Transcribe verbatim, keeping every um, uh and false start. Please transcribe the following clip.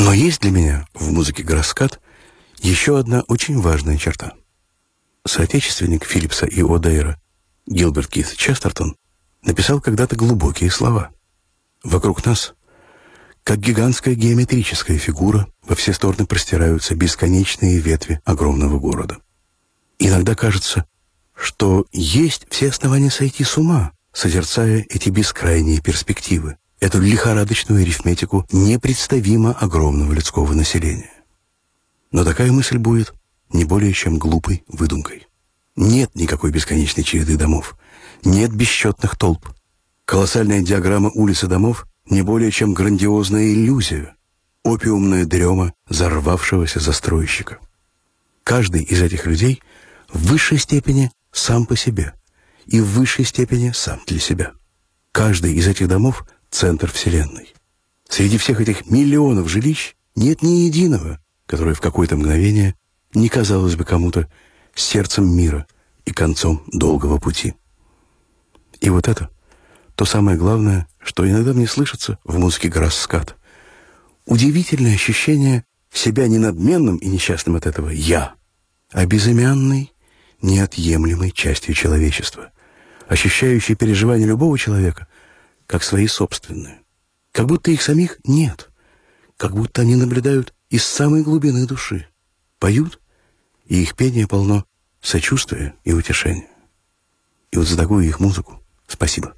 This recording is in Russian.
Но есть для меня в музыке Граскат еще одна очень важная черта. Соотечественник Филлипса и О'Дейра Гилберт Кит Честертон написал когда-то глубокие слова. Вокруг нас, как гигантская геометрическая фигура, во все стороны простираются бесконечные ветви огромного города. Иногда кажется, что есть все основания сойти с ума, созерцая эти бескрайние перспективы, эту лихорадочную арифметику непредставимо огромного людского населения. Но такая мысль будет не более чем глупой выдумкой. Нет никакой бесконечной череды домов, нет бесчетных толп. Колоссальная диаграмма улиц и домов не более чем грандиозная иллюзия, опиумная дрема взорвавшегося застройщика. Каждый из этих людей в высшей степени сам по себе и в высшей степени сам для себя. Каждый из этих домов — центр Вселенной. Среди всех этих миллионов жилищ нет ни единого, которое в какое-то мгновение не казалось бы кому-то сердцем мира и концом долгого пути. И вот это то самое главное, что иногда мне слышится в музыке Граскат. Удивительное ощущение себя не надменным и несчастным от этого «я», а безымянной, неотъемлемой частью человечества, ощущающей переживания любого человека как свои собственные. Как будто их самих нет, как будто они наблюдают из самой глубины души, поют, и их пение полно сочувствия и утешения. И вот за такую их музыку спасибо.